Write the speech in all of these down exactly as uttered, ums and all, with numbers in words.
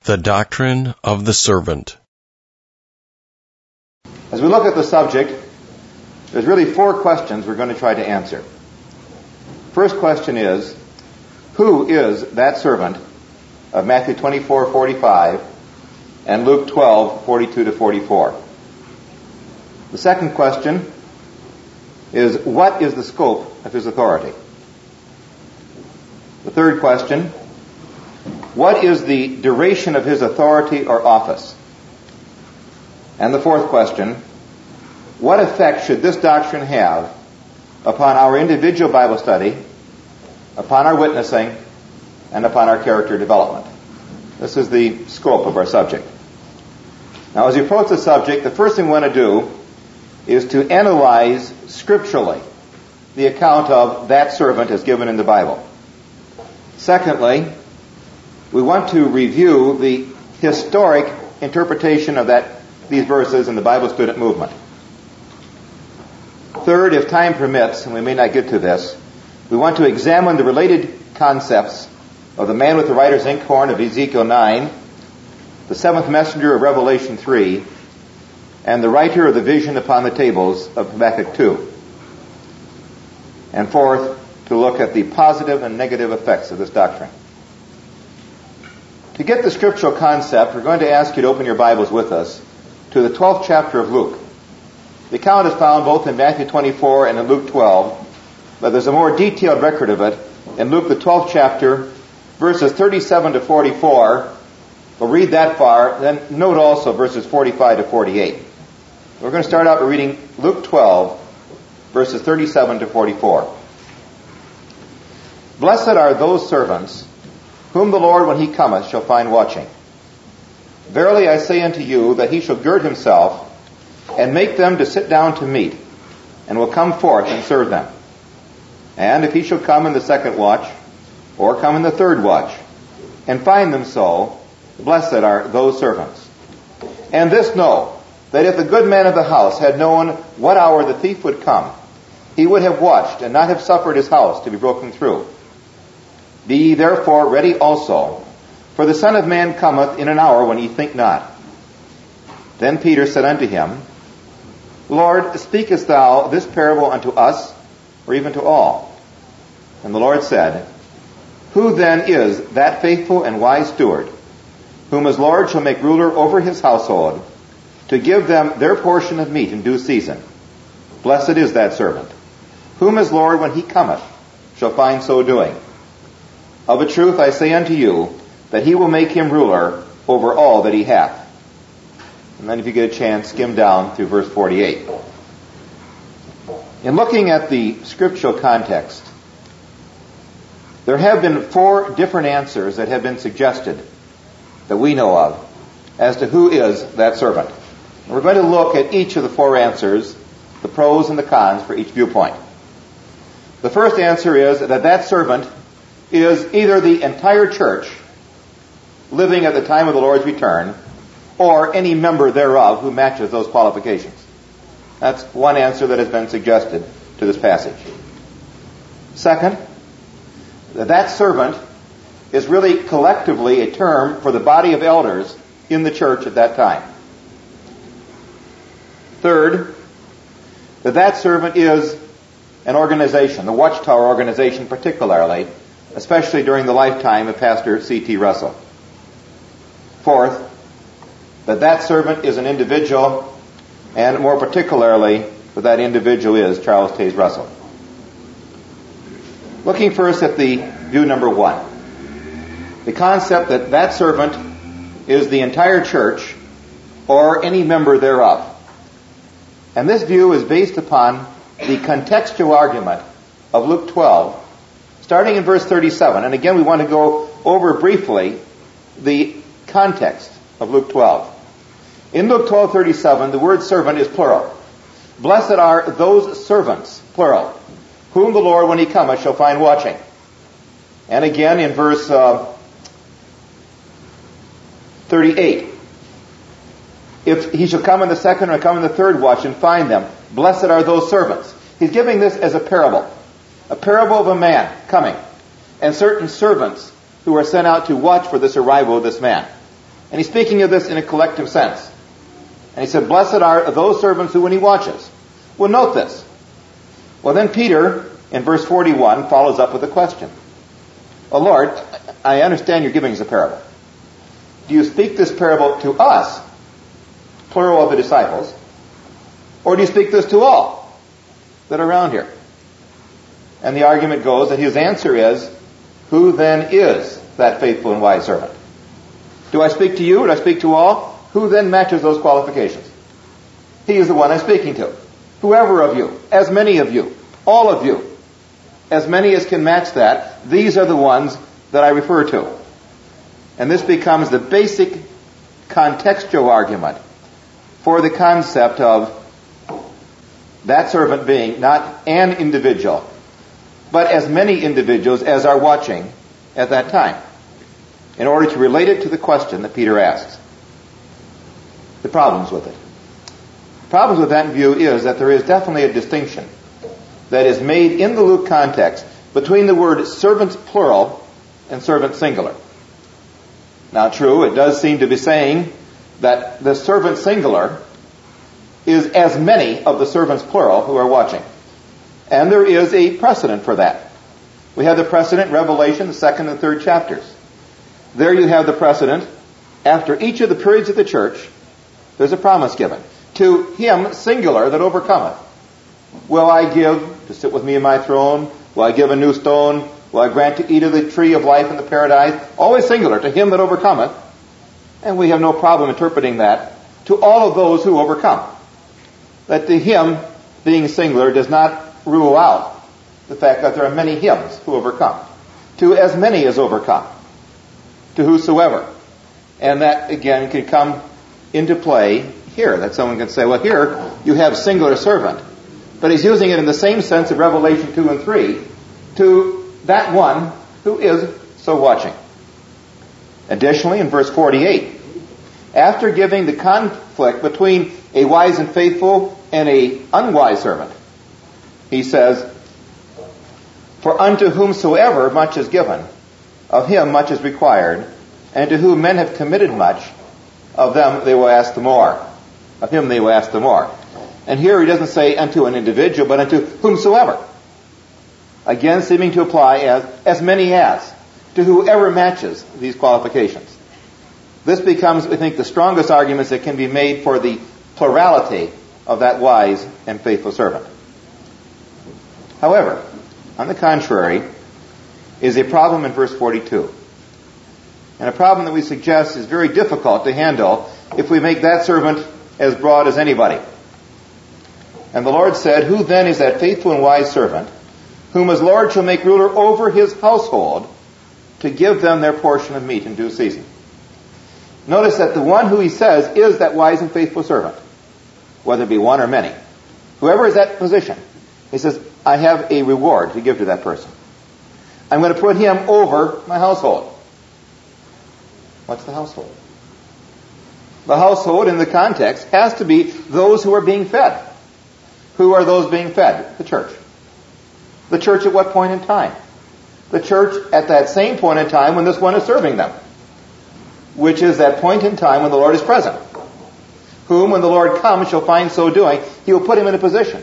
The doctrine of the servant. As we look at the subject, there's really four questions we're going to try to answer. First question is, who is that servant of Matthew twenty-four forty-five and Luke twelve forty-two to forty-four? The second question is, what is the scope of his authority? The third question, what is the duration of his authority or office? And the fourth question, what effect should this doctrine have upon our individual Bible study, upon our witnessing, and upon our character development? This is the scope of our subject. Now, as you approach the subject, the first thing we want to do is to analyze scripturally the account of that servant as given in the Bible. Secondly, we want to review the historic interpretation of that these verses in the Bible student movement. Third, if time permits, and we may not get to this, we want to examine the related concepts of the man with the writer's inkhorn of Ezekiel nine, the seventh messenger of Revelation three, and the writer of the vision upon the tables of Habakkuk two. And fourth, to look at the positive and negative effects of this doctrine. To get the scriptural concept, we're going to ask you to open your Bibles with us to the twelfth chapter of Luke. The account is found both in Matthew twenty-four and in Luke twelve, but there's a more detailed record of it in Luke the twelfth chapter, verses thirty-seven to forty-four. We'll read that far, then note also verses forty-five to forty-eight. We're going to start out by reading Luke twelve, verses thirty-seven to forty-four. Blessed are those servants whom the Lord, when he cometh, shall find watching. Verily I say unto you, that he shall gird himself, and make them to sit down to meat, and will come forth and serve them. And if he shall come in the second watch, or come in the third watch, and find them so, blessed are those servants. And this know, that if the good man of the house had known what hour the thief would come, he would have watched, and not have suffered his house to be broken through. Be ye therefore ready also, for the Son of Man cometh in an hour when ye think not. Then Peter said unto him, Lord, speakest thou this parable unto us, or even to all? And the Lord said, Who then is that faithful and wise steward, whom his Lord shall make ruler over his household, to give them their portion of meat in due season? Blessed is that servant, whom his Lord, when he cometh, shall find so doing. Of a truth I say unto you, that he will make him ruler over all that he hath. And then if you get a chance, skim down through verse forty-eight. In looking at the scriptural context, there have been four different answers that have been suggested that we know of as to who is that servant. And we're going to look at each of the four answers, the pros and the cons for each viewpoint. The first answer is that that servant is either the entire church living at the time of the Lord's return, or any member thereof who matches those qualifications. That's one answer that has been suggested to this passage. Second, that that servant is really collectively a term for the body of elders in the church at that time. Third, that that servant is an organization, the Watchtower organization particularly, especially during the lifetime of Pastor C T Russell. Fourth, that that servant is an individual, and more particularly, that that individual is Charles Taze Russell. Looking first at the view number one, the concept that that servant is the entire church or any member thereof. And this view is based upon the contextual argument of Luke twelve, starting in verse thirty-seven. And again, we want to go over briefly the context of Luke twelve. In Luke twelve thirty-seven, the word servant is plural. Blessed are those servants, plural, whom the Lord, when he cometh, shall find watching. And again in verse uh, thirty-eight, if he shall come in the second or come in the third watch and find them, blessed are those servants. He's giving this as a parable. A parable of a man coming, and certain servants who are sent out to watch for this arrival of this man. And he's speaking of this in a collective sense. And he said, blessed are those servants who when he watches. Well, note this. Well, then Peter, in verse forty-one, follows up with a question. Oh, Lord, I understand you're giving us a parable. Do you speak this parable to us, plural of the disciples, or do you speak this to all that are around here? And the argument goes that his answer is, who then is that faithful and wise servant? Do I speak to you, or do I speak to all? Who then matches those qualifications? He is the one I'm speaking to. Whoever of you, as many of you, all of you, as many as can match that, these are the ones that I refer to. And this becomes the basic contextual argument for the concept of that servant being not an individual, but as many individuals as are watching at that time, in order to relate it to the question that Peter asks. The problems with it. The problems with that view is that there is definitely a distinction that is made in the Luke context between the word servants plural and servant singular. Now true, it does seem to be saying that the servant singular is as many of the servants plural who are watching. And there is a precedent for that. We have the precedent in Revelation, the second and third chapters. There you have the precedent. After each of the periods of the church, there's a promise given. To him, singular, that overcometh, will I give to sit with me in my throne? Will I give a new stone? Will I grant to eat of the tree of life in the paradise? Always singular, to him that overcometh. And we have no problem interpreting that to all of those who overcome. That to him, being singular, does not rule out the fact that there are many hymns who overcome. To as many as overcome. To whosoever. And that, again, can come into play here. That someone can say, well, here you have singular servant. But he's using it in the same sense of Revelation two and three to that one who is so watching. Additionally, in verse forty-eight, after giving the conflict between a wise and faithful and a unwise servant, he says, for unto whomsoever much is given, of him much is required, and to whom men have committed much, of them they will ask the more. Of him they will ask the more. And here he doesn't say unto an individual, but unto whomsoever. Again, seeming to apply as, as many as, to whoever matches these qualifications. This becomes, we think, the strongest arguments that can be made for the plurality of that wise and faithful servant. However, on the contrary, is a problem in verse forty-two. And a problem that we suggest is very difficult to handle if we make that servant as broad as anybody. And the Lord said, who then is that faithful and wise servant, whom his Lord shall make ruler over his household, to give them their portion of meat in due season? Notice that the one who he says is that wise and faithful servant, whether it be one or many. Whoever is that position, he says, I have a reward to give to that person. I'm going to put him over my household. What's the household? The household, in the context, has to be those who are being fed. Who are those being fed? The church. The church at what point in time? The church at that same point in time when this one is serving them. Which is that point in time when the Lord is present. Whom, when the Lord comes, shall find so doing, he will put him in a position.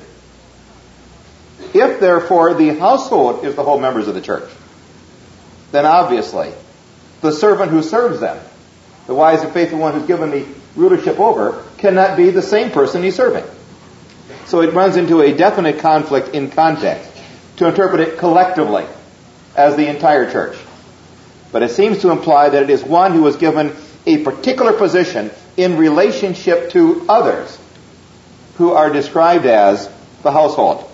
If, therefore, the household is the whole members of the church, then obviously the servant who serves them, the wise and faithful one who's given the rulership over, cannot be the same person he's serving. So it runs into a definite conflict in context to interpret it collectively as the entire church. But it seems to imply that it is one who was given a particular position in relationship to others who are described as the household.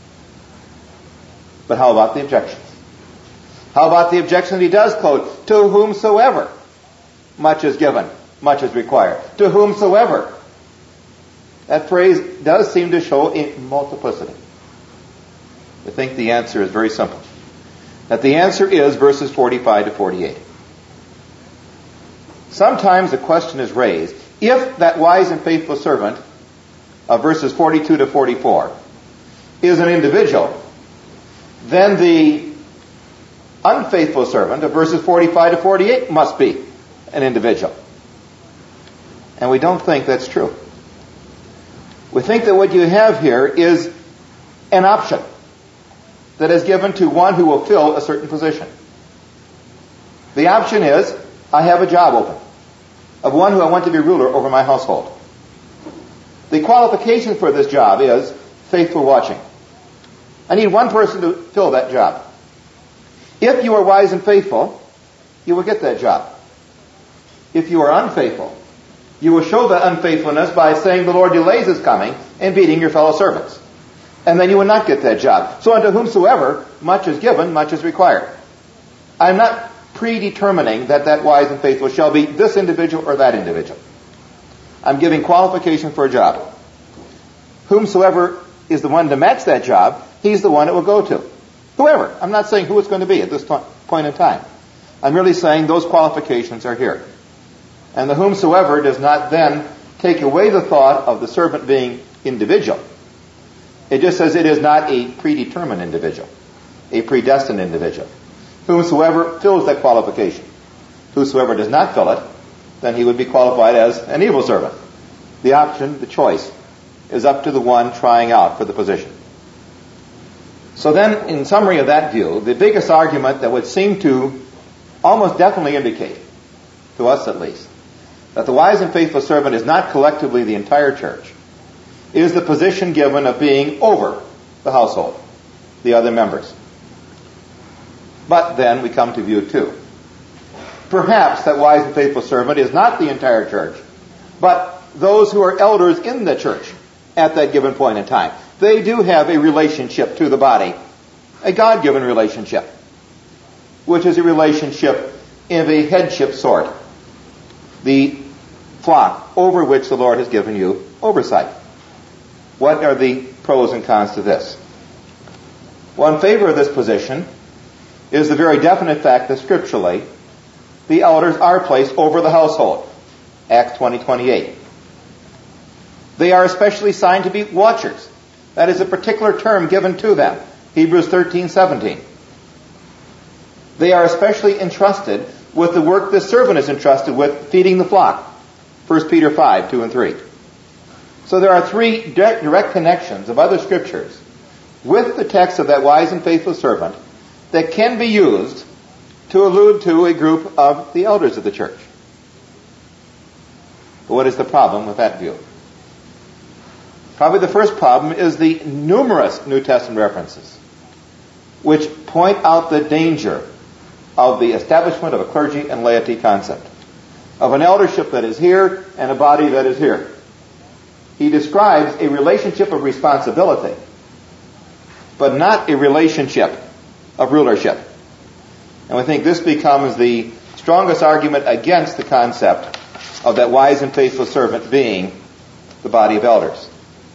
But how about the objections? How about the objection that he does quote, to whomsoever much is given, much is required. To whomsoever. That phrase does seem to show a multiplicity. I think the answer is very simple. That the answer is verses forty-five to forty-eight. Sometimes the question is raised, if that wise and faithful servant of verses forty-two to forty-four is an individual, then the unfaithful servant of verses forty-five to forty-eight must be an individual. And we don't think that's true. We think that what you have here is an option that is given to one who will fill a certain position. The option is, I have a job open of one who I want to be ruler over my household. The qualification for this job is faithful watching. I need one person to fill that job. If you are wise and faithful, you will get that job. If you are unfaithful, you will show that unfaithfulness by saying the Lord delays his coming and beating your fellow servants. And then you will not get that job. So unto whomsoever much is given, much is required. I'm not predetermining that that wise and faithful shall be this individual or that individual. I'm giving qualification for a job. Whomsoever is the one to match that job, he's the one it will go to. Whoever. I'm not saying who it's going to be at this point in time. I'm merely saying those qualifications are here. And the whomsoever does not then take away the thought of the servant being individual. It just says it is not a predetermined individual, a predestined individual. Whomsoever fills that qualification. Whosoever does not fill it, then he would be qualified as an evil servant. The option, the choice, is up to the one trying out for the position. So then, in summary of that view, the biggest argument that would seem to almost definitely indicate, to us at least, that the wise and faithful servant is not collectively the entire church, is the position given of being over the household, the other members. But then we come to view two. Perhaps that wise and faithful servant is not the entire church, but those who are elders in the church at that given point in time. They do have a relationship to the body, a God-given relationship, which is a relationship of a headship sort. The flock over which the Lord has given you oversight. What are the pros and cons to this? Well, in favor of this position is the very definite fact that scripturally the elders are placed over the household. Acts twenty twenty-eight. They are especially assigned to be watchers. That is a particular term given to them. Hebrews thirteen seventeen. They are especially entrusted with the work the servant is entrusted with, feeding the flock. First Peter five, two and three. So there are three direct connections of other scriptures with the text of that wise and faithful servant that can be used to allude to a group of the elders of the church. But what is the problem with that view? Probably the first problem is the numerous New Testament references which point out the danger of the establishment of a clergy and laity concept, of an eldership that is here and a body that is here. He describes a relationship of responsibility, but not a relationship of rulership. And we think this becomes the strongest argument against the concept of that wise and faithful servant being the body of elders.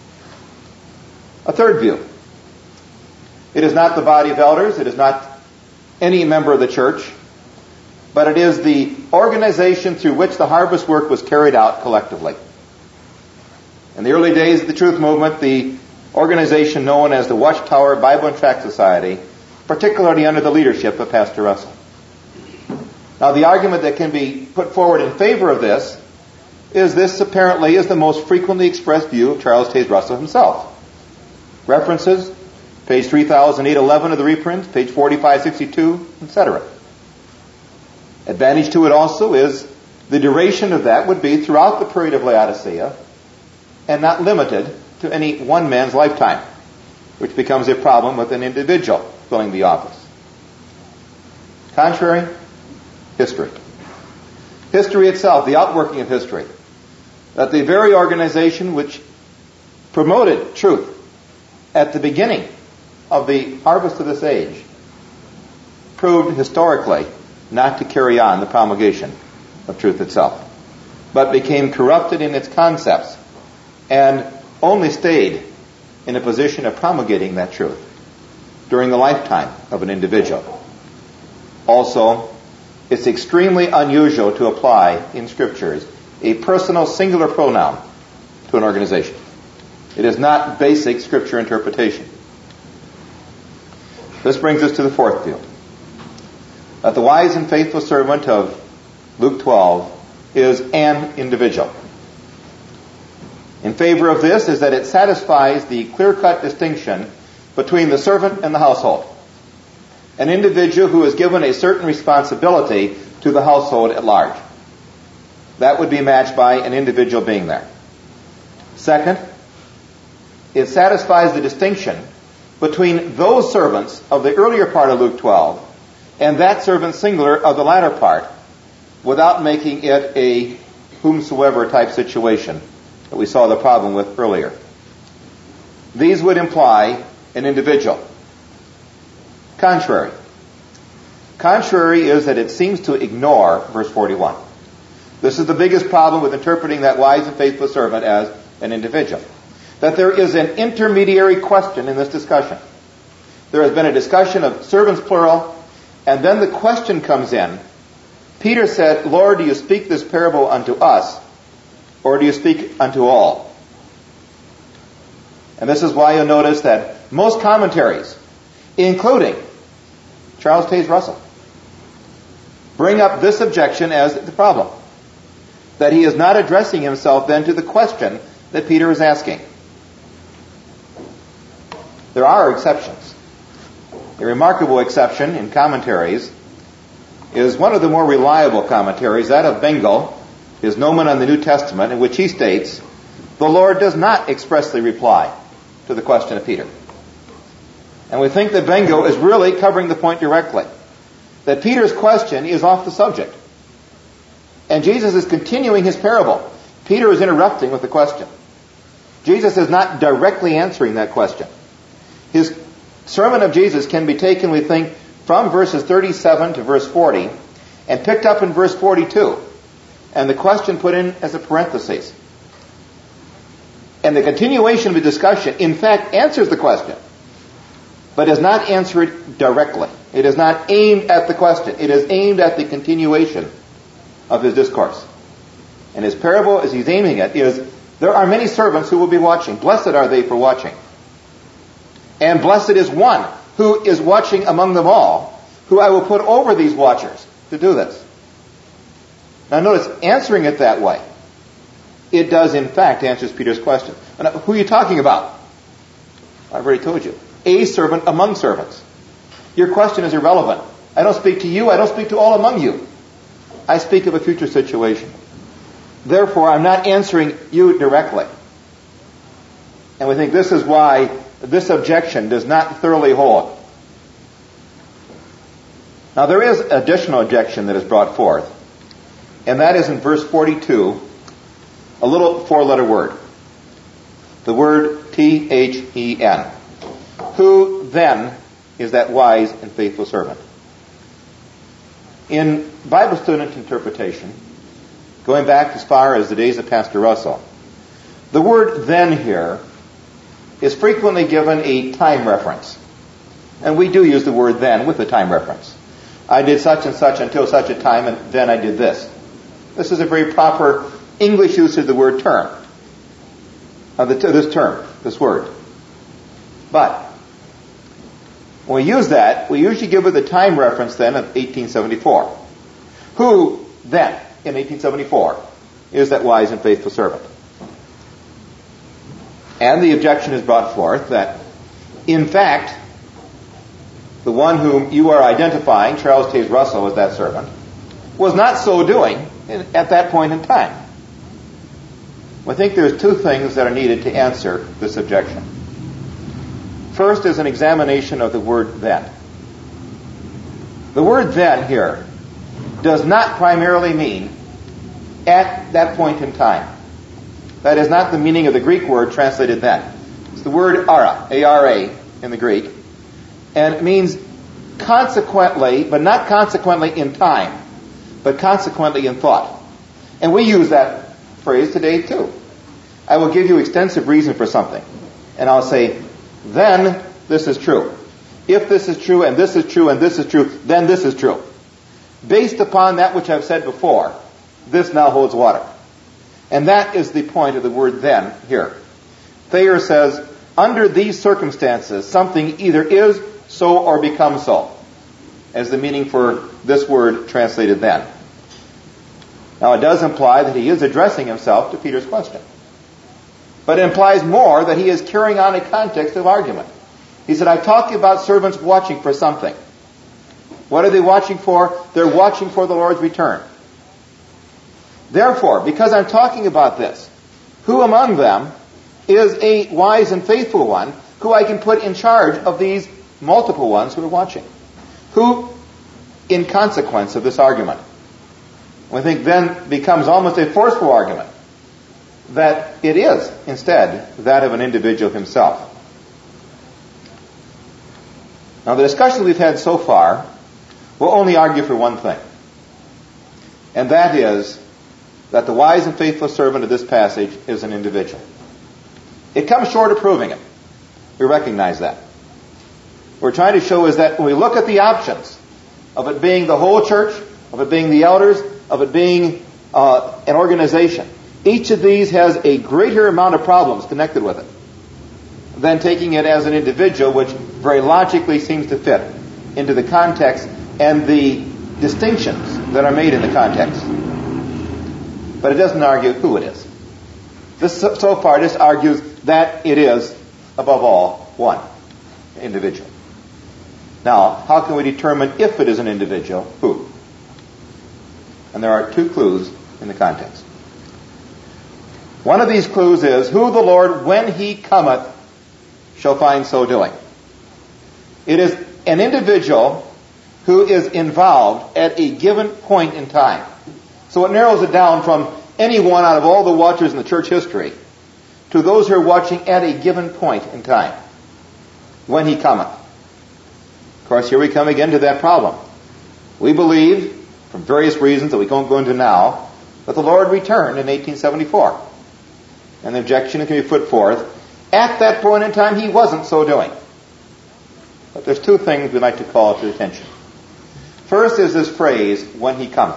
A third view. It is not the body of elders, it is not any member of the church, but it is the organization through which the harvest work was carried out collectively. In the early days of the Truth Movement, the organization known as the Watchtower Bible and Tract Society, particularly under the leadership of Pastor Russell. Now, the argument that can be put forward in favor of this is this apparently is the most frequently expressed view of Charles Taze Russell himself. References, page three thousand eight eleven of the reprints, page forty-five sixty-two, et cetera. Advantage to it also is the duration of that would be throughout the period of Laodicea and not limited to any one man's lifetime, which becomes a problem with an individual filling the office. Contrary, history. History itself, the outworking of history, that the very organization which promoted truth at the beginning of the harvest of this age proved historically not to carry on the promulgation of truth itself, but became corrupted in its concepts and only stayed in a position of promulgating that truth during the lifetime of an individual. Also, it's extremely unusual to apply in scriptures a personal singular pronoun to an organization. It is not basic scripture interpretation. This brings us to the fourth view. That the wise and faithful servant of Luke twelve is an individual. in favor of this is that it satisfies the clear-cut distinction between the servant and the household. An individual who is given a certain responsibility to the household at large. That would be matched by an individual being there. Second, it satisfies the distinction between those servants of the earlier part of Luke twelve and that servant singular of the latter part, without making it a whomsoever type situation that we saw the problem with earlier. These would imply an individual. Contrary. Contrary is that it seems to ignore verse forty-one. This is the biggest problem with interpreting that wise and faithful servant as an individual. That there is an intermediary question in this discussion. There has been a discussion of servants plural, and then the question comes in. Peter said, Lord, do you speak this parable unto us, or do you speak unto all? And this is why you'll notice that most commentaries, including Charles Taze Russell, bring up this objection as the problem. That he is not addressing himself then to the question that Peter is asking. There are exceptions. A remarkable exception in commentaries is one of the more reliable commentaries, that of Bengel, his Nomen on the New Testament, in which he states, the Lord does not expressly reply to the question of Peter. And we think that Bengel is really covering the point directly. That Peter's question is off the subject. And Jesus is continuing his parable. Peter is interrupting with the question. Jesus is not directly answering that question. His sermon of Jesus can be taken, we think, from verses thirty-seven to verse forty and picked up in verse forty-two. And the question put in as a parenthesis. And the continuation of the discussion, in fact, answers the question, but does not answer it directly. It is not aimed at the question. It is aimed at the continuation of his discourse. And his parable, as he's aiming it, is, there are many servants who will be watching. Blessed are they for watching. And blessed is one who is watching among them all, who I will put over these watchers to do this. Now notice, answering it that way, it does in fact answer Peter's question. Now, who are you talking about? I've already told you. A servant among servants. Your question is irrelevant. I don't speak to you, I don't speak to all among you. I speak of a future situation. Therefore, I'm not answering you directly. And we think this is why this objection does not thoroughly hold. Now, there is additional objection that is brought forth, and that is in verse forty-two, a little four-letter word. The word T H E N. Who then is that wise and faithful servant? In Bible student interpretation, going back as far as the days of Pastor Russell, the word then here is frequently given a time reference. And we do use the word then with a time reference. I did such and such until such a time, and then I did this. This is a very proper English use of the word term. Of the, this term, this word. But when we use that, we usually give it the time reference then of eighteen seventy-four. Who then, in eighteen seventy-four, is that wise and faithful servant? And the objection is brought forth that, in fact, the one whom you are identifying, Charles Taze Russell, as that servant, was not so doing at that point in time. I think there's two things that are needed to answer this objection. First is an examination of the word then. The word then here does not primarily mean at that point in time. That is not the meaning of the Greek word translated then. It's the word ara, A R A in the Greek, and it means consequently, but not consequently in time, but consequently in thought. And we use that phrase today too. I will give you extensive reason for something, and I'll say, then this is true. If this is true, and this is true, and this is true, then this is true. Based upon that which I've said before, this now holds water. And that is the point of the word then here. Thayer says, under these circumstances, something either is so or becomes so, as the meaning for this word translated then. Now it does imply that he is addressing himself to Peter's question. But it implies more that he is carrying on a context of argument. He said, I'm talking about servants watching for something. What are they watching for? They're watching for the Lord's return. Therefore, because I'm talking about this, who among them is a wise and faithful one who I can put in charge of these multiple ones who are watching? Who, in consequence of this argument, we think then becomes almost a forceful argument, that it is, instead, that of an individual himself. Now, the discussion we've had so far will only argue for one thing, and that is that the wise and faithful servant of this passage is an individual. It comes short of proving it. We recognize that. What we're trying to show is that when we look at the options of it being the whole church, of it being the elders, of it being uh, an organization, each of these has a greater amount of problems connected with it than taking it as an individual, which very logically seems to fit into the context and the distinctions that are made in the context. But it doesn't argue who it is. This so far just argues that it is, above all, one individual. Now, how can we determine if it is an individual, who? And there are two clues in the context. One of these clues is, who the Lord, when he cometh, shall find so doing. It is an individual who is involved at a given point in time. So it narrows it down from anyone out of all the watchers in the church history to those who are watching at a given point in time, when he cometh. Of course, here we come again to that problem. We believe, from various reasons that we won't go into now, that the Lord returned in eighteen seventy-four. And the objection can be put forth, at that point in time he wasn't so doing. But there's two things we'd like to call to attention. First is this phrase, when he cometh.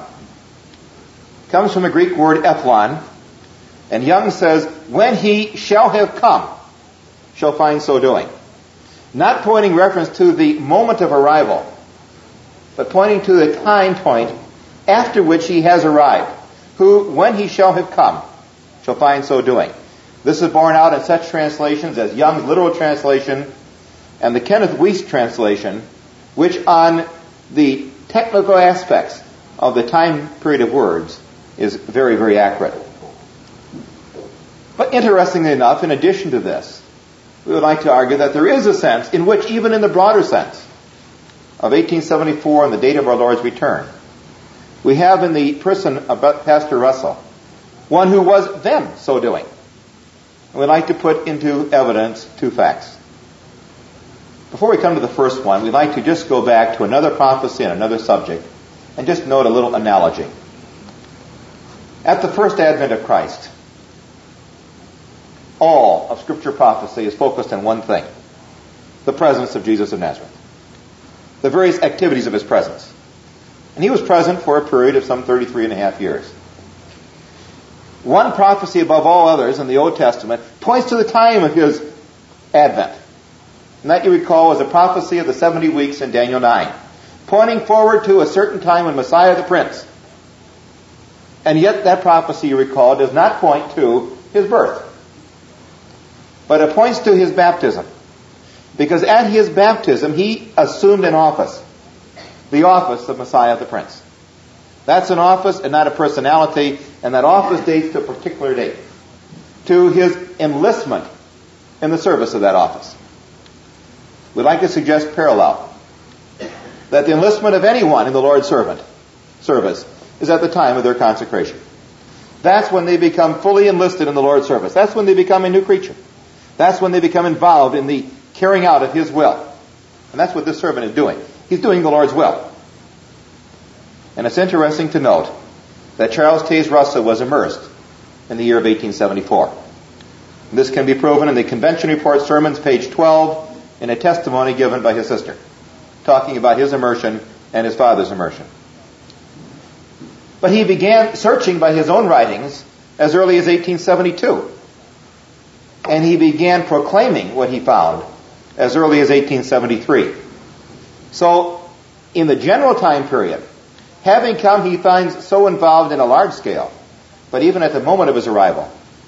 It comes from the Greek word ethlon, and Young says, when he shall have come, shall find so doing. Not pointing reference to the moment of arrival, but pointing to the time point after which he has arrived, who, when he shall have come, shall find so doing. This is borne out in such translations as Young's literal translation and the Kenneth Wuest translation, which on the technical aspects of the time period of words is very, very accurate. But interestingly enough, in addition to this, we would like to argue that there is a sense in which, even in the broader sense of eighteen seventy-four and the date of our Lord's return, we have in the person of Pastor Russell one who was then so doing. And we'd like to put into evidence two facts. Before we come to the first one, we'd like to just go back to another prophecy and another subject and just note a little analogy. At the first advent of Christ, all of Scripture prophecy is focused on one thing: the presence of Jesus of Nazareth, the various activities of his presence. And he was present for a period of some thirty-three and a half years. One prophecy above all others in the Old Testament points to the time of his advent. And that, you recall, was a prophecy of the seventy weeks in Daniel nine, pointing forward to a certain time when Messiah the Prince. And yet that prophecy, you recall, does not point to his birth, but it points to his baptism. Because at his baptism, he assumed an office, the office of Messiah the Prince. That's an office and not a personality, and that office dates to a particular date, to his enlistment in the service of that office. We'd like to suggest parallel, that the enlistment of anyone in the Lord's servant service is at the time of their consecration. That's when they become fully enlisted in the Lord's service. That's when they become a new creature. That's when they become involved in the carrying out of his will. And that's what this servant is doing. He's doing the Lord's will. And it's interesting to note that Charles Taze Russell was immersed in the year of eighteen seventy-four. This can be proven in the Convention Report Sermons, page twelve, in a testimony given by his sister, talking about his immersion and his father's immersion. But he began searching by his own writings as early as eighteen seventy-two. And he began proclaiming what he found as early as eighteen seventy-three. So, in the general time period, having come, he finds so involved in a large scale, but even at the moment of his arrival,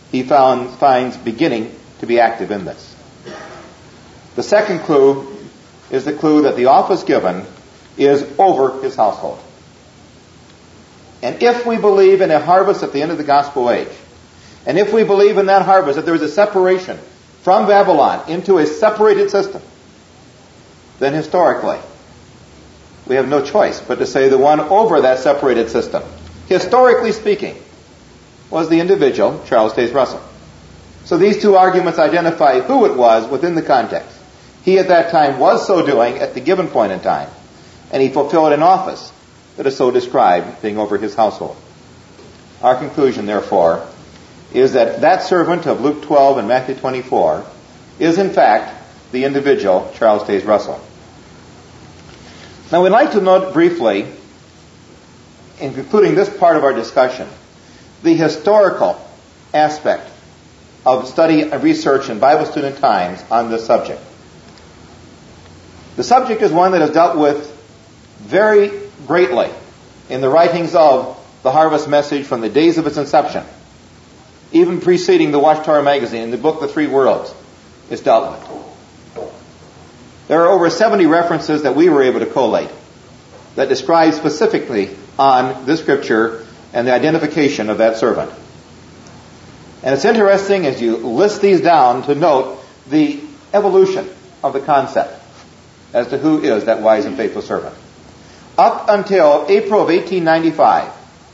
he found, finds beginning to be active in this. The second clue is the clue that the office given is over his household. And if we believe in a harvest at the end of the gospel age, and if we believe in that harvest that there is a separation from Babylon into a separated system, then historically we have no choice but to say the one over that separated system, historically speaking, was the individual, Charles Taze Russell. So these two arguments identify who it was within the context. He at that time was so doing at the given point in time, and he fulfilled an office that is so described, being over his household. Our conclusion, therefore, is that that servant of Luke twelve and Matthew twenty-four is, in fact, the individual, Charles Taze Russell. Now, we'd like to note briefly, in concluding this part of our discussion, the historical aspect of study and research in Bible student times on this subject. The subject is one that is dealt with very greatly in the writings of the Harvest Message from the days of its inception, even preceding the Watchtower magazine. In the book The Three Worlds is dealt with. There are over seventy references that we were able to collate that describe specifically on this scripture and the identification of that servant. And it's interesting as you list these down to note the evolution of the concept as to who is that wise and faithful servant. Up until April of eighteen ninety-five,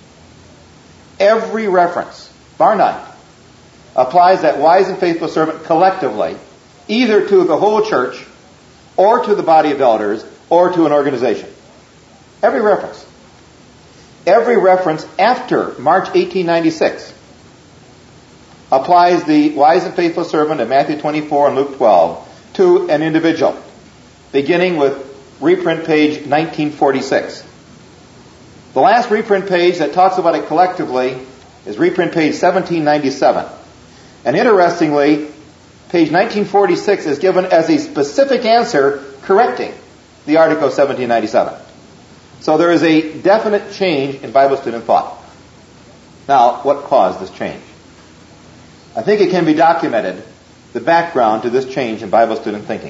every reference, bar none, applies that wise and faithful servant collectively, either to the whole church, or to the body of elders, or to an organization. Every reference. Every reference after March eighteen ninety-six applies the wise and faithful servant of Matthew twenty-four and Luke twelve to an individual, beginning with reprint page nineteen forty-six. The last reprint page that talks about it collectively is reprint page seventeen ninety-seven. And interestingly, page nineteen forty-six is given as a specific answer correcting the article seventeen ninety-seven. So there is a definite change in Bible student thought. Now, what caused this change? I think it can be documented, the background to this change in Bible student thinking.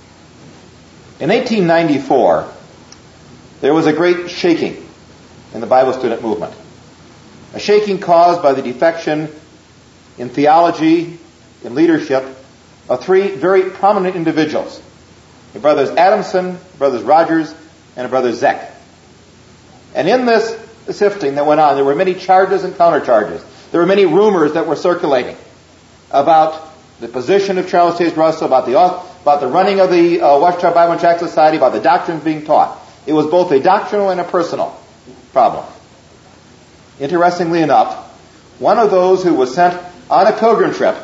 In eighteen ninety-four, there was a great shaking in the Bible student movement. A shaking caused by the defection in theology, in leadership, of three very prominent individuals. The brothers Adamson, the brothers Rogers, and the brothers Zeck. And in this sifting that went on, there were many charges and countercharges. There were many rumors that were circulating about the position of Charles Taze Russell, about the about the running of the uh, Watchtower Bible and Tract Society, about the doctrines being taught. It was both a doctrinal and a personal problem. Interestingly enough, one of those who was sent on a pilgrim trip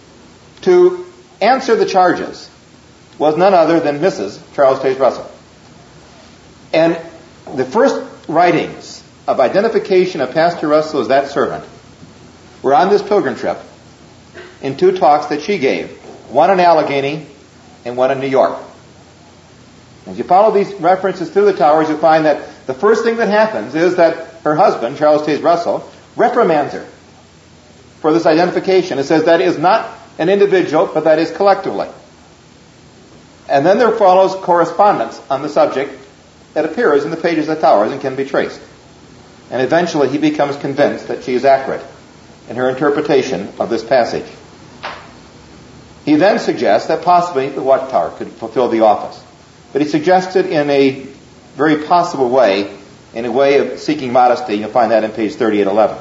to answer the charges was none other than Missus Charles Taze Russell. And the first writings of identification of Pastor Russell as that servant were on this pilgrim trip in two talks that she gave, one in Allegheny and one in New York. As you follow these references through the towers, you'll find that the first thing that happens is that her husband, Charles Taze Russell, reprimands her for this identification. It says that is not an individual, but that is collectively. And then there follows correspondence on the subject that appears in the pages of the towers and can be traced. And eventually he becomes convinced that she is accurate in her interpretation of this passage. He then suggests that possibly the Watchtower could fulfill the office. But he suggested in a very possible way, in a way of seeking modesty. You'll find that in page thirty-eight eleven.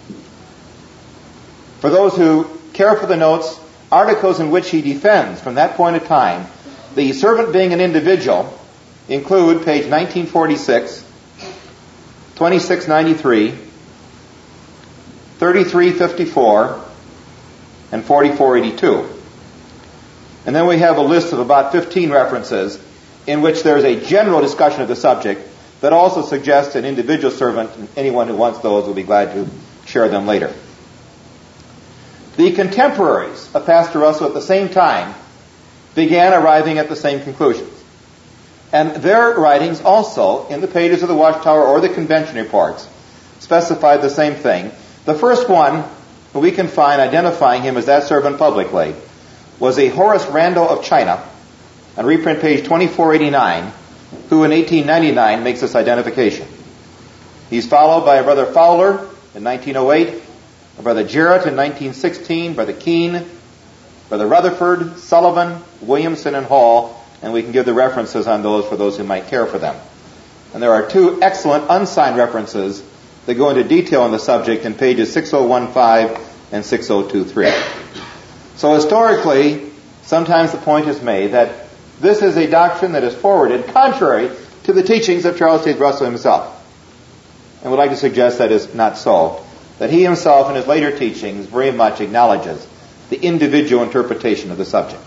For those who care for the notes, articles in which he defends from that point of time the servant being an individual include page nineteen forty-six, twenty-six ninety-three, thirty-three fifty-four, and forty-four eighty-two. And then we have a list of about fifteen references in which there is a general discussion of the subject that also suggests an individual servant, and anyone who wants those will be glad to share them later. The contemporaries of Pastor Russell at the same time began arriving at the same conclusions. And their writings also, in the pages of the Watchtower or the convention reports, specified the same thing. The first one who we can find identifying him as that servant publicly was a Horace Randall of China, on reprint page twenty-four eighty-nine, who in eighteen ninety-nine makes this identification. He's followed by a Brother Fowler in nineteen oh eight, a Brother Jarrett in nineteen sixteen, Brother Keene, Brother Rutherford, Sullivan, Williamson, and Hall, and we can give the references on those for those who might care for them. And there are two excellent unsigned references that go into detail on the subject in pages six oh fifteen and six oh twenty-three. So historically, sometimes the point is made that this is a doctrine that is forwarded contrary to the teachings of Charles Taze Russell himself. And would like to suggest that is not so. That he himself in his later teachings very much acknowledges the individual interpretation of the subject.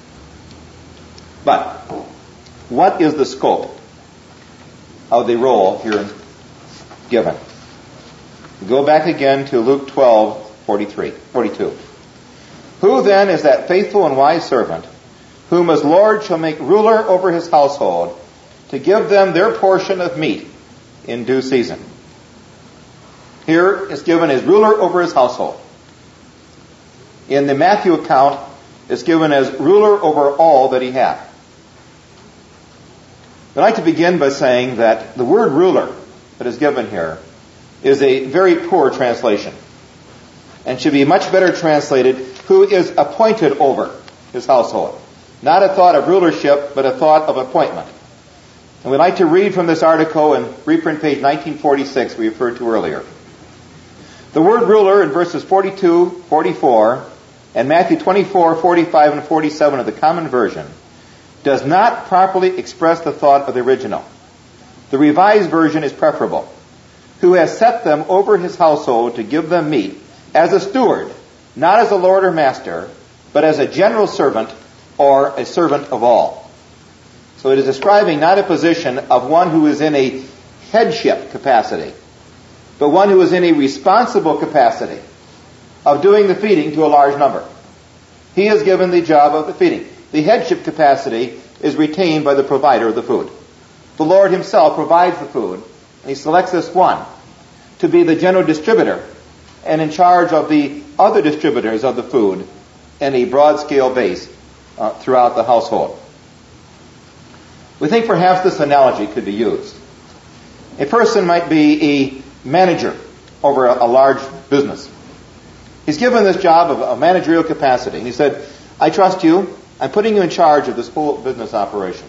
But what is the scope of the role here given? Go back again to Luke twelve forty-three, forty-two. Who then is that faithful and wise servant whom his Lord shall make ruler over his household to give them their portion of meat in due season? Here is given as ruler over his household. In the Matthew account, it's given as ruler over all that he hath. I'd like to begin by saying that the word ruler that is given here is a very poor translation and should be much better translated, who is appointed over his household. Not a thought of rulership, but a thought of appointment. And we'd like to read from this article in reprint page nineteen forty-six we referred to earlier. The word ruler in verses forty-two, forty-four, and Matthew twenty-four, forty-five, and forty-seven of the Common Version does not properly express the thought of the original. The Revised Version is preferable. Who has set them over his household to give them meat as a steward, not as a lord or master, but as a general servant or a servant of all. So it is describing not a position of one who is in a headship capacity, but one who is in a responsible capacity of doing the feeding to a large number. He is given the job of the feeding. The headship capacity is retained by the provider of the food. The Lord himself provides the food, and he selects this one to be the general distributor and in charge of the other distributors of the food in a broad-scale base uh, throughout the household. We think perhaps this analogy could be used. A person might be a manager over a, a large business. He's given this job of a managerial capacity, and he said, I trust you. I'm putting you in charge of this whole business operation.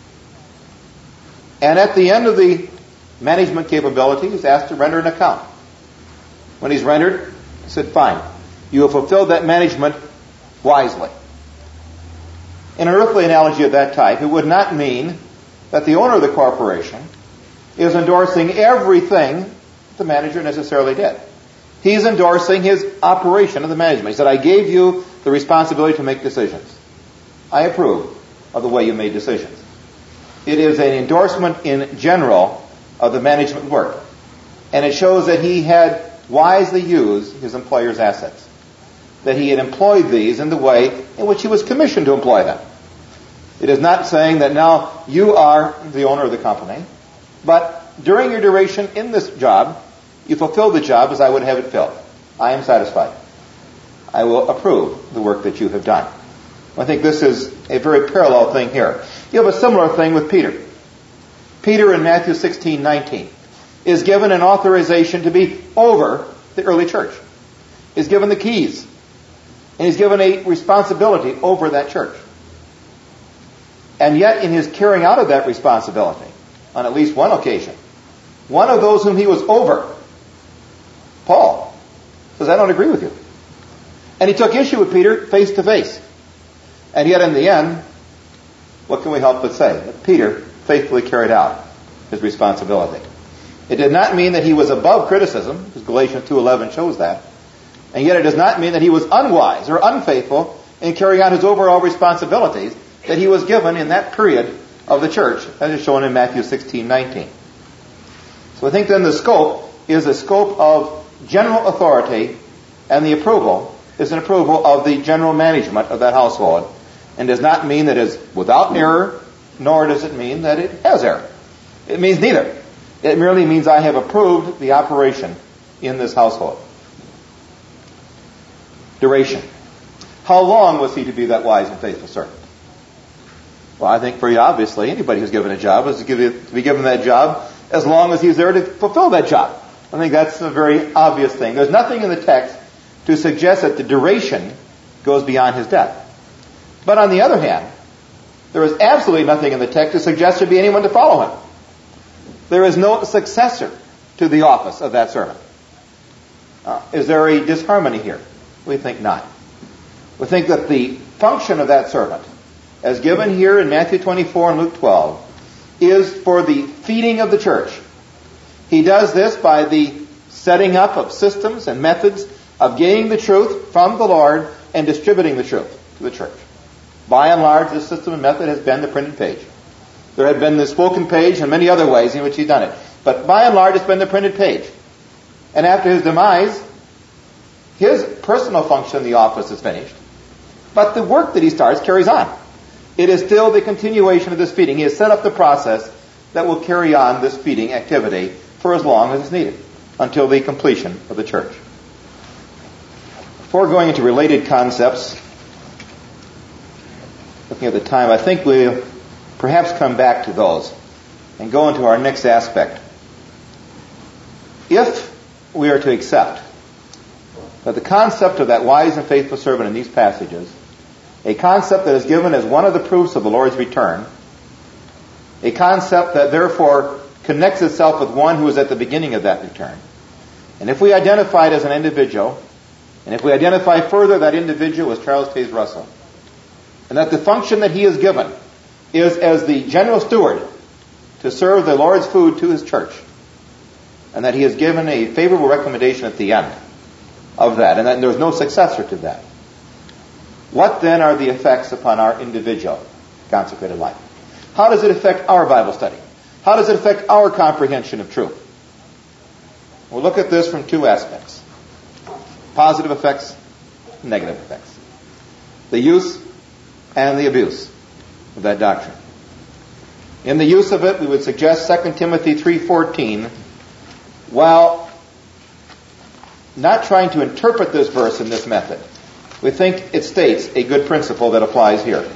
And at the end of the management capability, he's asked to render an account. When he's rendered, he said, fine, you have fulfilled that management wisely. In an earthly analogy of that type, it would not mean that the owner of the corporation is endorsing everything the manager necessarily did. He's endorsing his operation of the management. He said, I gave you the responsibility to make decisions. I approve of the way you made decisions. It is an endorsement in general of the management work. And it shows that he had wisely used his employer's assets. That he had employed these in the way in which he was commissioned to employ them. It is not saying that now you are the owner of the company, but during your duration in this job, you fulfill the job as I would have it filled. I am satisfied. I will approve the work that you have done. I think this is a very parallel thing here. You have a similar thing with Peter. Peter in Matthew sixteen nineteen is given an authorization to be over the early church. He's given the keys. And he's given a responsibility over that church. And yet in his carrying out of that responsibility, on at least one occasion, one of those whom he was over, Paul, says, I don't agree with you. And he took issue with Peter face to face. And yet in the end, what can we help but say? That Peter faithfully carried out his responsibility. It did not mean that he was above criticism, because Galatians two eleven shows that. And yet it does not mean that he was unwise or unfaithful in carrying out his overall responsibilities that he was given in that period of the church, as is shown in Matthew sixteen nineteen. So I think then the scope is a scope of general authority, and the approval is an approval of the general management of that household, and does not mean that it is without error, nor does it mean that it has error. It means neither. It merely means I have approved the operation in this household. duration. How long was he to be that wise and faithful servant? Well, I think pretty obviously anybody who's given a job is to, give it, to be given that job as long as he's there to fulfill that job. I think that's a very obvious thing. There's nothing in the text to suggest that the duration goes beyond his death. But on the other hand, there is absolutely nothing in the text to suggest there be anyone to follow him. There is no successor to the office of that servant. Uh, is there a disharmony here? We think not. We think that the function of that servant, as given here in Matthew twenty-four and Luke twelve, is for the feeding of the church. He does this by the setting up of systems and methods of gaining the truth from the Lord and distributing the truth to the church. By and large, this system and method has been the printed page. There had been the spoken page and many other ways in which he's done it. But by and large, it's been the printed page. And after his demise, his personal function in the office is finished. But the work that he starts carries on. It is still the continuation of this feeding. He has set up the process that will carry on this feeding activity for as long as it's needed, until the completion of the church. Before going into related concepts, looking at the time, I think we'll perhaps come back to those and go into our next aspect. If we are to accept that the concept of that wise and faithful servant in these passages, a concept that is given as one of the proofs of the Lord's return, a concept that therefore connects itself with one who is at the beginning of that return, and if we identify it as an individual, and if we identify further that individual as Charles Taze Russell, and that the function that he is given is as the general steward to serve the Lord's food to his church, and that he is given a favorable recommendation at the end of that, and that there is no successor to that. What then are the effects upon our individual consecrated life? How does it affect our Bible study? How does it affect our comprehension of truth? We'll look at this from two aspects. Positive effects, negative effects. The use and the abuse of that doctrine. In the use of it, we would suggest Second Timothy three fourteen, while not trying to interpret this verse in this method, we think it states a good principle that applies here.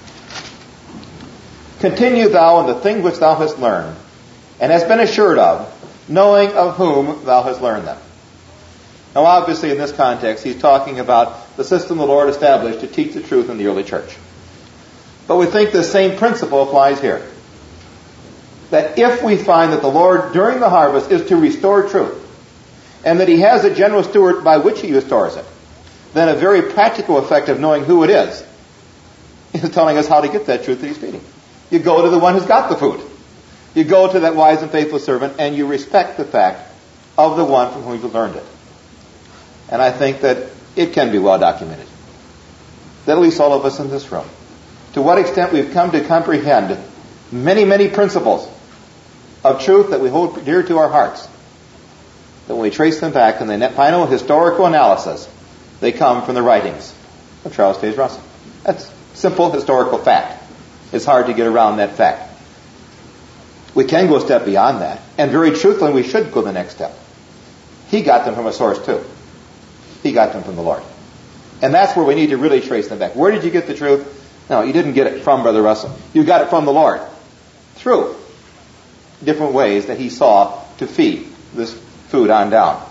Continue thou in the thing which thou hast learned, and hast been assured of, knowing of whom thou hast learned them. Now obviously in this context, he's talking about the system the Lord established to teach the truth in the early church. But we think the same principle applies here. That if we find that the Lord during the harvest is to restore truth, and that he has a general steward by which he restores it, then a very practical effect of knowing who it is is telling us how to get that truth that he's feeding. You go to the one who's got the food. You go to that wise and faithful servant, and you respect the fact of the one from whom you've learned it. And I think that it can be well documented, that at least all of us in this room, to what extent we've come to comprehend many, many principles of truth that we hold dear to our hearts, that when we trace them back in the final historical analysis, they come from the writings of Charles Taze Russell. That's simple historical fact. It's hard to get around that fact. We can go a step beyond that, and very truthfully, we should go the next step. He got them from a source too. He got them from the Lord. And that's where we need to really trace them back. Where did you get the truth? No, you didn't get it from Brother Russell. You got it from the Lord. Through different ways that he saw to feed this food on down.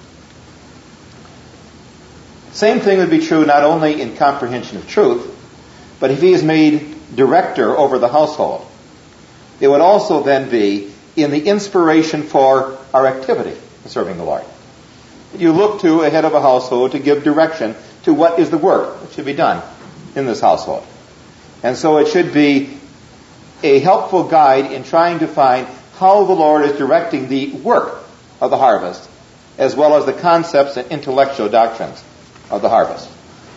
Same thing would be true not only in comprehension of truth, but if he is made director over the household, it would also then be in the inspiration for our activity in serving the Lord. You look to a head of a household to give direction to what is the work that should be done in this household. And so it should be a helpful guide in trying to find how the Lord is directing the work of the harvest, as well as the concepts and intellectual doctrines of the harvest.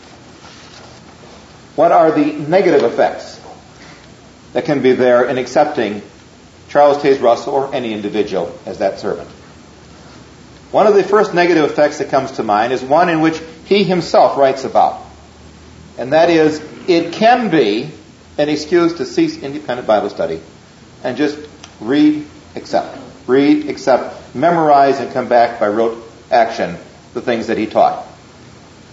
What are the negative effects that can be there in accepting Charles Taze Russell or any individual as that servant? One of the first negative effects that comes to mind is one in which he himself writes about. And that is, it can be an excuse to cease independent Bible study and just read, accept. Read, accept, memorize, and come back by rote action the things that he taught.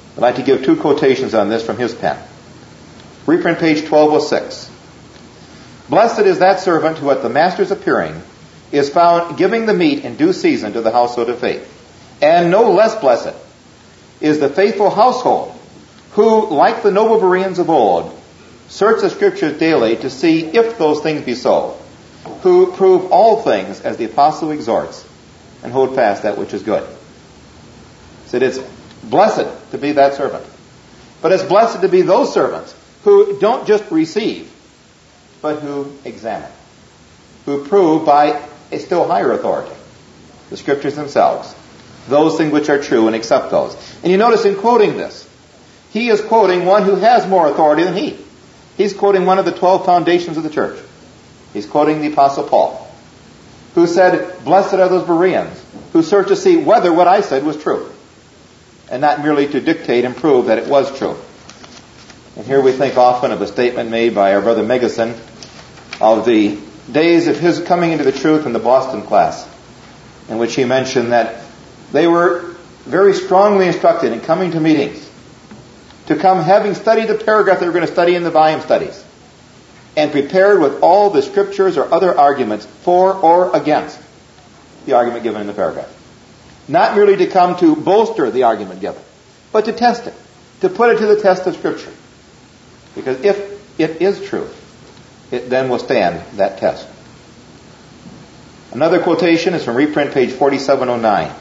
I'd like to give two quotations on this from his pen. Reprint page twelve oh six. Blessed is that servant who at the master's appearing is found giving the meat in due season to the household of faith. And no less blessed is the faithful household who, like the noble Bereans of old, search the Scriptures daily to see if those things be so, who prove all things as the apostle exhorts, and hold fast that which is good. So it's blessed to be that servant. But it's blessed to be those servants who don't just receive, but who examine, who prove by a still higher authority, the Scriptures themselves, those things which are true, and accept those. And you notice in quoting this, he is quoting one who has more authority than he. He's quoting one of the twelve foundations of the church. He's quoting the Apostle Paul, who said, blessed are those Bereans who search to see whether what I said was true, and not merely to dictate and prove that it was true. And here we think often of a statement made by our brother Megason of the days of his coming into the truth in the Boston class, in which he mentioned that they were very strongly instructed in coming to meetings to come having studied the paragraph they were going to study in the volume studies, and prepared with all the scriptures or other arguments for or against the argument given in the paragraph. Not merely to come to bolster the argument given, but to test it, to put it to the test of Scripture. Because if it is true, it then will stand that test. Another quotation is from reprint page forty-seven oh nine.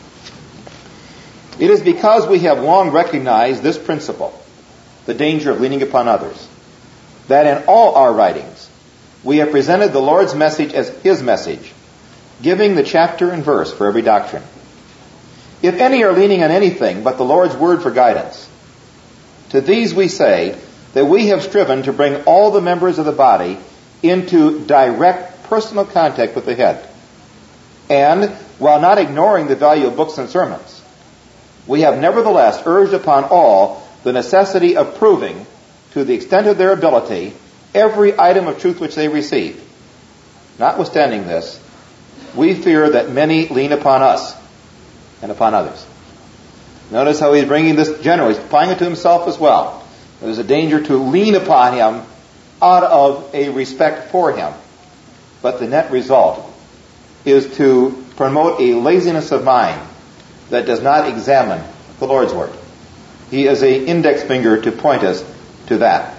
It is because we have long recognized this principle, the danger of leaning upon others, that in all our writings we have presented the Lord's message as His message, giving the chapter and verse for every doctrine. If any are leaning on anything but the Lord's word for guidance, to these we say that we have striven to bring all the members of the body into direct personal contact with the head. And, while not ignoring the value of books and sermons, we have nevertheless urged upon all the necessity of proving, to the extent of their ability, every item of truth which they receive. Notwithstanding this, we fear that many lean upon us and upon others. Notice how he's bringing this generally. He's applying it to himself as well. There's a danger to lean upon him out of a respect for him. But the net result is to promote a laziness of mind that does not examine the Lord's Word. He is an index finger to point us to that.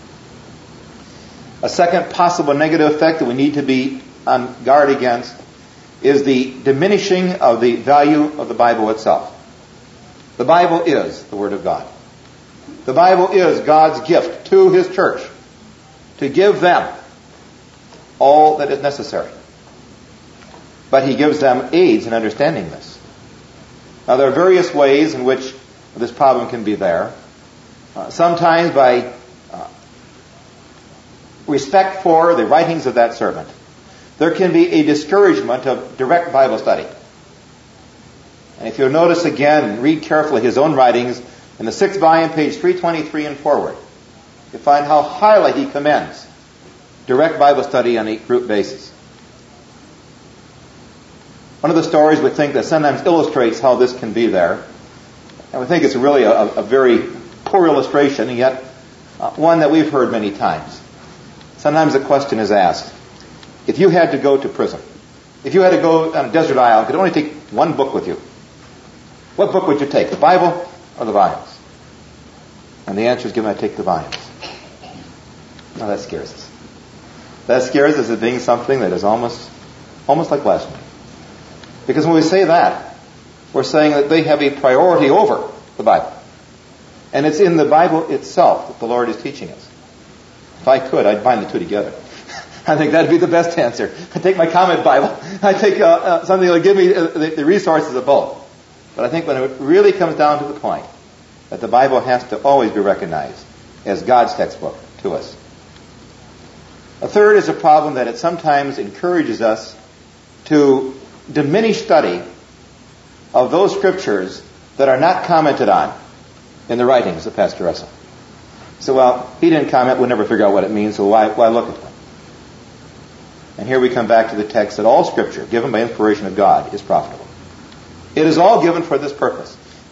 A second possible negative effect that we need to be on guard against is the diminishing of the value of the Bible itself. The Bible is the Word of God. The Bible is God's gift to His church to give them all that is necessary. But He gives them aids in understanding this. Now, there are various ways in which this problem can be there. Uh, sometimes by uh, respect for the writings of that servant, there can be a discouragement of direct Bible study. And if you'll notice again, read carefully his own writings in the sixth volume, page three twenty-three and forward, you'll find how highly he commends direct Bible study on a group basis. One of the stories we think that sometimes illustrates how this can be there, and we think it's really a, a very poor illustration, and yet uh, one that we've heard many times. Sometimes the question is asked, if you had to go to prison, if you had to go on a desert island, could only take one book with you, what book would you take, the Bible or the volumes? And the answer is given, I take the volumes. Now that scares us. That scares us as being something that is almost, almost like blasphemy. Because when we say that, we're saying that they have a priority over the Bible. And it's in the Bible itself that the Lord is teaching us. If I could, I'd bind the two together. I think that'd be the best answer. I take my comment Bible. I take uh, uh, something that will give me uh, the, the resources of both. But I think when it really comes down to the point that the Bible has to always be recognized as God's textbook to us. A third is a problem that it sometimes encourages us to diminish study of those scriptures that are not commented on in the writings of Pastor Russell. So, well, he didn't comment, we'll never figure out what it means, so why, why look at them? And here we come back to the text that all scripture, given by inspiration of God, is profitable. It is all given for this purpose.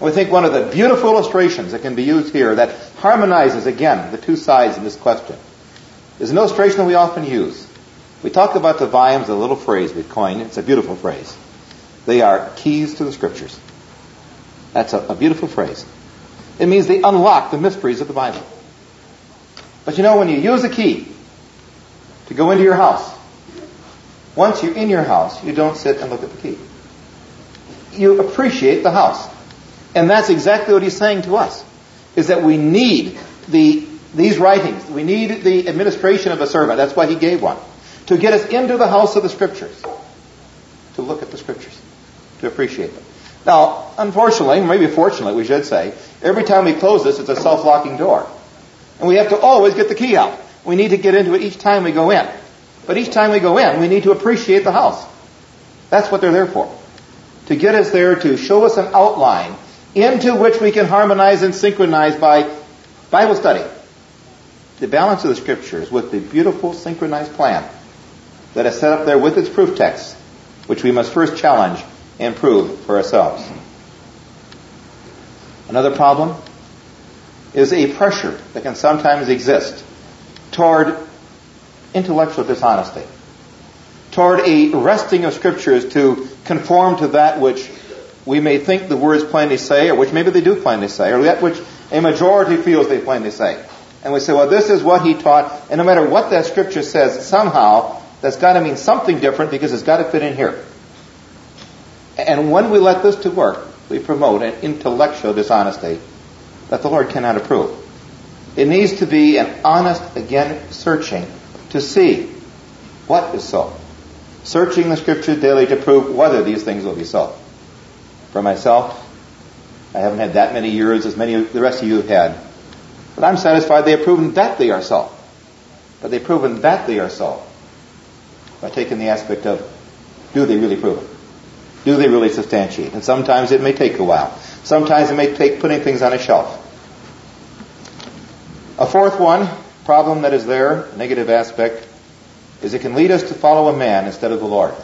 We think one of the beautiful illustrations that can be used here that harmonizes, again, the two sides in this question is an illustration that we often use. We talk about the volumes, a little phrase we've coined. It's a beautiful phrase. They are keys to the Scriptures. That's a, a beautiful phrase. It means they unlock the mysteries of the Bible. But you know, when you use a key to go into your house, once you're in your house, you don't sit and look at the key. You appreciate the house. And that's exactly what he's saying to us, is that we need the these writings. We need the administration of a servant. That's why he gave one. To get us into the house of the Scriptures. To look at the Scriptures. To appreciate them. Now, unfortunately, maybe fortunately we should say, every time we close this, it's a self-locking door. And we have to always get the key out. We need to get into it each time we go in. But each time we go in, we need to appreciate the house. That's what they're there for. To get us there, to show us an outline into which we can harmonize and synchronize by Bible study. The balance of the Scriptures with the beautiful synchronized plan that is set up there with its proof texts, which we must first challenge and prove for ourselves. Another problem is a pressure that can sometimes exist toward intellectual dishonesty, toward a wresting of Scriptures to conform to that which we may think the words plainly say, or which maybe they do plainly say, or that which a majority feels they plainly say. And we say, well, this is what he taught, and no matter what that Scripture says, somehow that's got to mean something different because it's got to fit in here. And when we let this to work, we promote an intellectual dishonesty that the Lord cannot approve. It needs to be an honest, again, searching to see what is so. Searching the Scriptures daily to prove whether these things will be so. For myself, I haven't had that many years as many of the rest of you have had. But I'm satisfied they have proven that they are so. But they've proven that they are so by taking the aspect of, do they really prove it? Do they really substantiate? And sometimes it may take a while. Sometimes it may take putting things on a shelf. A fourth one, problem that is there, negative aspect, is it can lead us to follow a man instead of the Lord.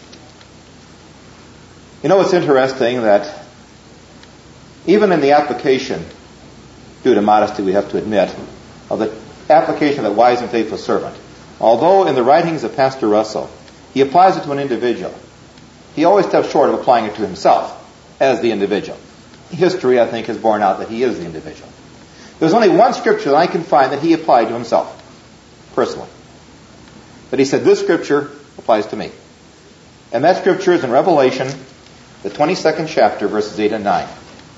You know, it's interesting that even in the application, due to modesty we have to admit, of the application of that wise and faithful servant, although in the writings of Pastor Russell, he applies it to an individual, he always stops short of applying it to himself as the individual. History, I think, has borne out that he is the individual. There's only one Scripture that I can find that he applied to himself, personally. But he said, this Scripture applies to me. And that Scripture is in Revelation, the twenty-second chapter, verses eight and nine.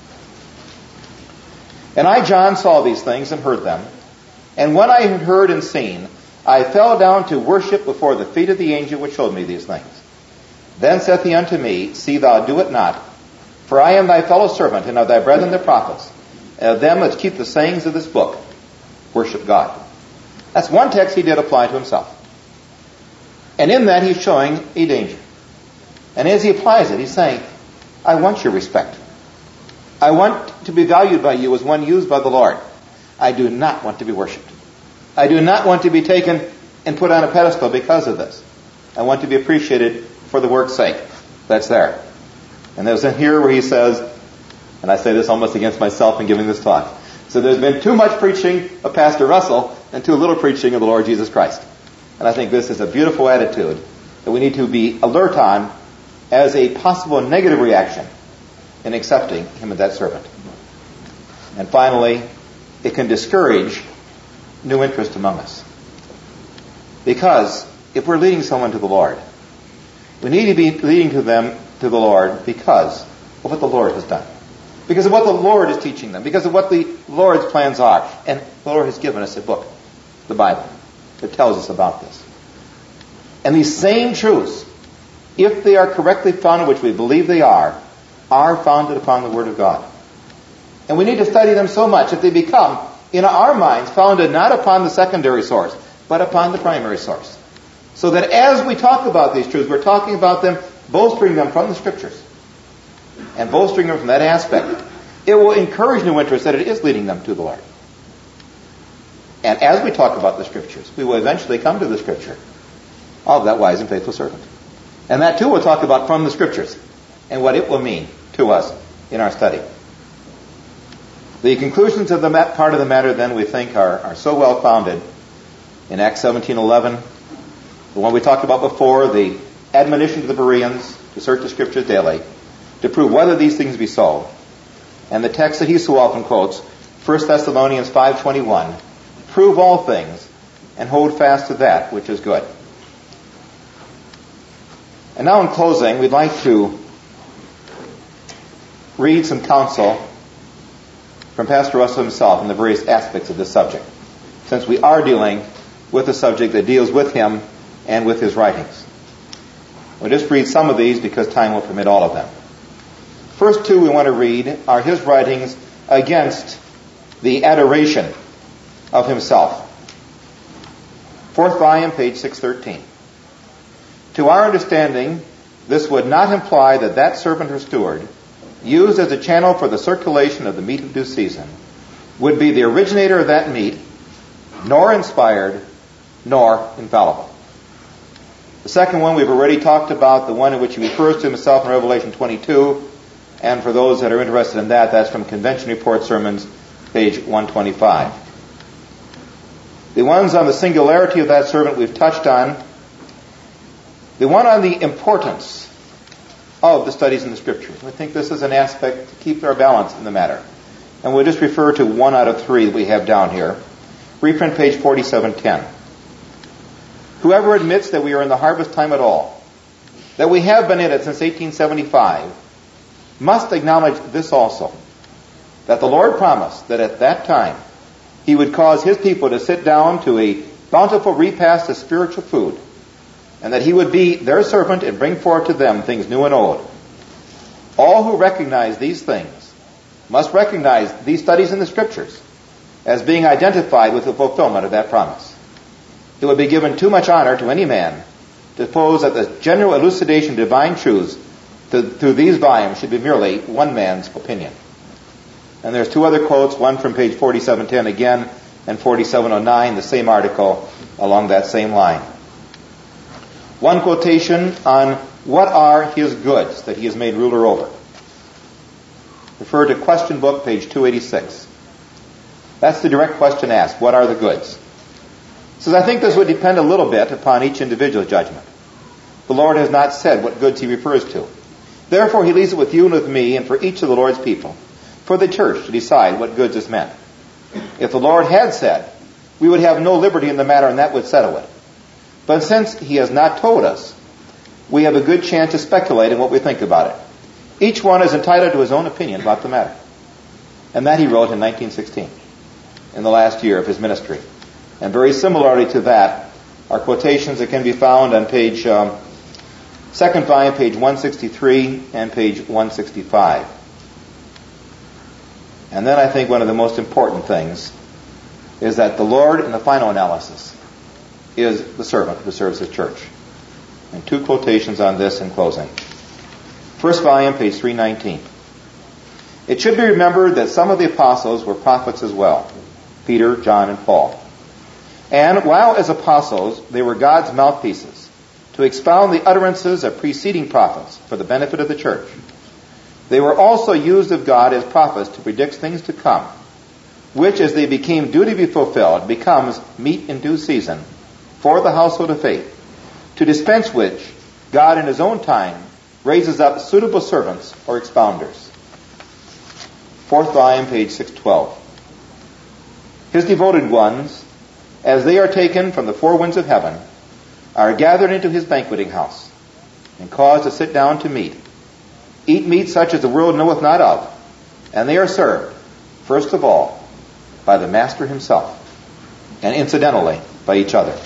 And I, John, saw these things and heard them. And when I had heard and seen, I fell down to worship before the feet of the angel which showed me these things. Then saith he unto me, see thou do it not, for I am thy fellow servant, and of thy brethren the prophets, and of them that keep the sayings of this book. Worship God. That's one text he did apply to himself. And in that he's showing a danger. And as he applies it, he's saying, I want your respect. I want to be valued by you as one used by the Lord. I do not want to be worshipped. I do not want to be taken and put on a pedestal because of this. I want to be appreciated for the work's sake. That's there. And there's in here where he says, and I say this almost against myself in giving this talk, so there's been too much preaching of Pastor Russell and too little preaching of the Lord Jesus Christ. And I think this is a beautiful attitude that we need to be alert on as a possible negative reaction in accepting him as that servant. And finally, it can discourage new interest among us. Because if we're leading someone to the Lord, we need to be leading to them to the Lord because of what the Lord has done. Because of what the Lord is teaching them. Because of what the Lord's plans are. And the Lord has given us a book, the Bible, that tells us about this. And these same truths, if they are correctly founded, which we believe they are, are founded upon the Word of God. And we need to study them so much that they become, in our minds, founded not upon the secondary source, but upon the primary source. So that as we talk about these truths, we're talking about them, bolstering them from the Scriptures. And bolstering them from that aspect. It will encourage new interest that it is leading them to the Lord. And as we talk about the Scriptures, we will eventually come to the Scripture of that wise and faithful servant. And that too we'll talk about from the Scriptures and what it will mean to us in our study. The conclusions of the part of the matter, then, we think are, are so well founded in Acts seventeen eleven, the one we talked about before, the admonition to the Bereans to search the Scriptures daily, to prove whether these things be so, and the text that he so often quotes, First Thessalonians five twenty-one, prove all things and hold fast to that which is good. And now in closing, we'd like to read some counsel from Pastor Russell himself in the various aspects of this subject, since we are dealing with a subject that deals with him and with his writings. We'll just read some of these because time will permit all of them. First two we want to read are his writings against the adoration of himself. Fourth volume, page six thirteen. To our understanding, this would not imply that that servant or steward, used as a channel for the circulation of the meat of due season, would be the originator of that meat, nor inspired, nor infallible. The second one we've already talked about, the one in which he refers to himself in Revelation twenty-two, and for those that are interested in that, that's from Convention Report Sermons, page one twenty-five. The ones on the singularity of that servant we've touched on. The one on the importance of the studies in the Scriptures. We think this is an aspect to keep our balance in the matter. And we'll just refer to one out of three that we have down here. Reprint page forty-seven ten. Whoever admits that we are in the harvest time at all, that we have been in it since eighteen seventy-five, must acknowledge this also, that the Lord promised that at that time he would cause his people to sit down to a bountiful repast of spiritual food, and that he would be their servant and bring forth to them things new and old. All who recognize these things must recognize these studies in the Scriptures as being identified with the fulfillment of that promise. It would be given too much honor to any man to suppose that the general elucidation of divine truths to, through these volumes should be merely one man's opinion. And there's two other quotes, one from page forty-seven ten again, and forty-seven oh nine, the same article along that same line. One quotation on what are his goods that he has made ruler over. Refer to Question Book, page two eighty-six. That's the direct question asked. What are the goods? It says, I think this would depend a little bit upon each individual's judgment. The Lord has not said what goods he refers to. Therefore, he leaves it with you and with me and for each of the Lord's people, for the church to decide what goods is meant. If the Lord had said, we would have no liberty in the matter and that would settle it. But since he has not told us, we have a good chance to speculate in what we think about it. Each one is entitled to his own opinion about the matter. And that he wrote in nineteen sixteen, in the last year of his ministry. And very similarly to that are quotations that can be found on page, um, second volume, page one sixty-three and page one sixty-five. And then I think one of the most important things is that the Lord, in the final analysis, is the servant who serves his church. And two quotations on this in closing. First volume, page three nineteen. It should be remembered that some of the apostles were prophets as well, Peter, John, and Paul. And while as apostles they were God's mouthpieces to expound the utterances of preceding prophets for the benefit of the church, they were also used of God as prophets to predict things to come, which as they became due to be fulfilled becomes meat in due season for the household of faith, to dispense which God in his own time raises up suitable servants or expounders. Fourth volume, page six twelve. His devoted ones, as they are taken from the four winds of heaven, are gathered into his banqueting house, and caused to sit down to meat. Eat meat such as the world knoweth not of, and they are served, first of all, by the Master himself, and incidentally, by each other.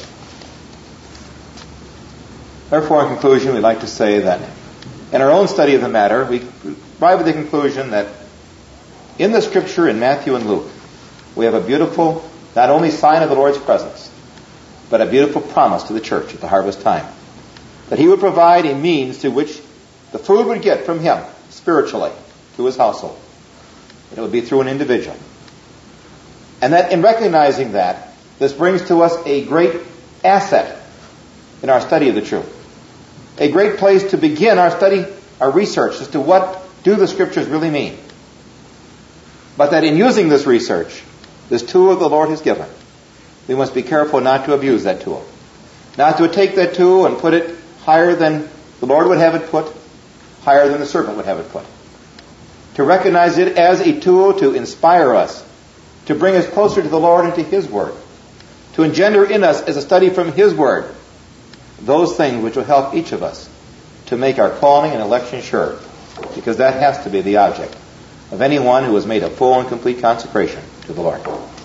Therefore, in conclusion, we'd like to say that in our own study of the matter, we arrive at the conclusion that in the Scripture in Matthew and Luke, we have a beautiful, not only sign of the Lord's presence, but a beautiful promise to the church at the harvest time. That he would provide a means through which the food would get from him, spiritually, to his household. It would be through an individual. And that in recognizing that, this brings to us a great asset in our study of the truth. A great place to begin our study, our research as to what do the Scriptures really mean. But that in using this research, this tool the Lord has given, we must be careful not to abuse that tool. Not to take that tool and put it higher than the Lord would have it put, higher than the servant would have it put. To recognize it as a tool to inspire us, to bring us closer to the Lord and to His Word, to engender in us as a study from His Word those things which will help each of us to make our calling and election sure, because that has to be the object of anyone who has made a full and complete consecration to the Lord.